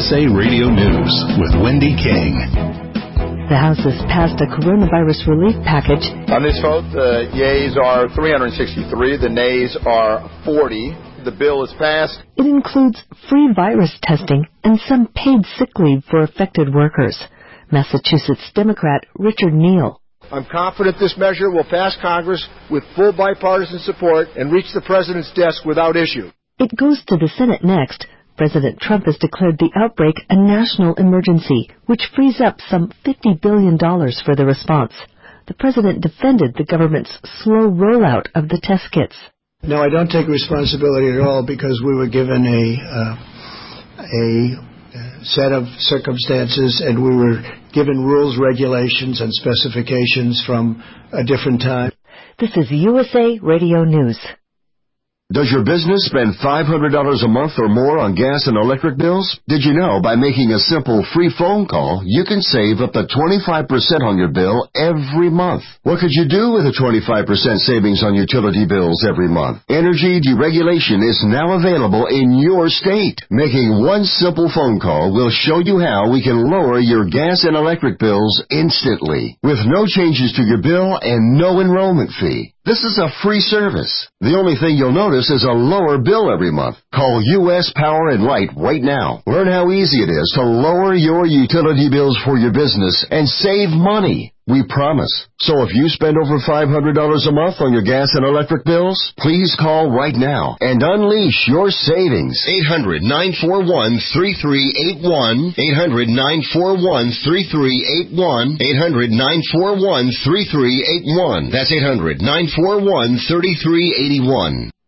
USA Radio News with Wendy King. The House has passed a coronavirus relief package. On this vote, the yeas are 363, the nays are 40. The bill is passed. It includes free virus testing and some paid sick leave for affected workers. Massachusetts Democrat Richard Neal. I'm confident this measure will pass Congress with full bipartisan support and reach the President's desk without issue. It goes to the Senate next. President Trump has declared the outbreak a national emergency, which frees up some $50 billion for the response. The President defended the government's slow rollout of the test kits. No, I don't take responsibility at all because we were given a set of circumstances and we were given rules, regulations, and specifications from a different time. This is USA Radio News. Does your business spend $500 a month or more on gas and electric bills? Did you know by making a simple free phone call, you can save up to 25% on your bill every month? What could you do with a 25% savings on utility bills every month? Energy deregulation is now available in your state. Making one simple phone call will show you how we can lower your gas and electric bills instantly, with no changes to your bill and no enrollment fee. This is a free service. The only thing you'll notice is a lower bill every month. Call U.S. Power and Light right now. Learn how easy it is to lower your utility bills for your business and save money. We promise. So if you spend over $500 a month on your gas and electric bills, please call right now and unleash your savings. 800-941-3381. 800-941-3381. 800-941-3381. That's 800-941-3381.